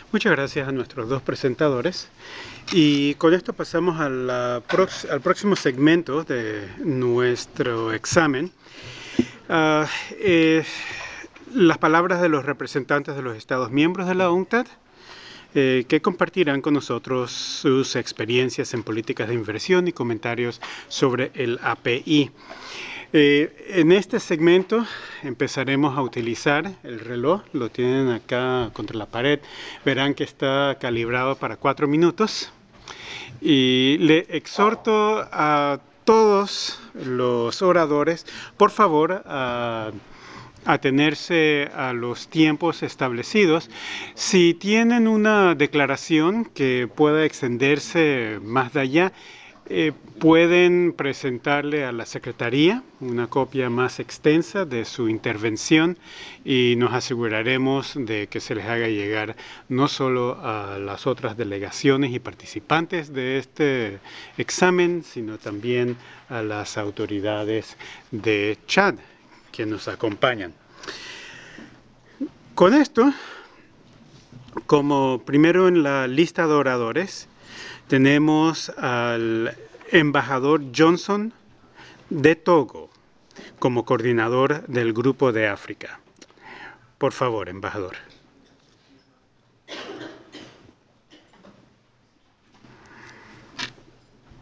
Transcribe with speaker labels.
Speaker 1: Muchas gracias a nuestros dos presentadores. Y con esto pasamos al próximo segmento de nuestro examen. Ah, eh, las palabras de los representantes de los Estados miembros de la UNCTAD, que compartirán con nosotros sus experiencias en políticas de inversión y comentarios sobre el API. En este segmento empezaremos a utilizar el reloj, lo tienen acá contra la pared, verán que está calibrado para 4 minutos y le exhorto a todos los oradores, por favor, a atenerse a los tiempos establecidos. Si tienen una declaración que pueda extenderse más de allá, pueden presentarle a la Secretaría una copia más extensa de su intervención y nos aseguraremos de que se les haga llegar no solo a las otras delegaciones y participantes de este examen, sino también a las autoridades de Chad que nos acompañan. Con esto, como primero en la lista de oradores, tenemos al embajador Johnson de Togo como coordinador del Grupo de África. Por favor, embajador.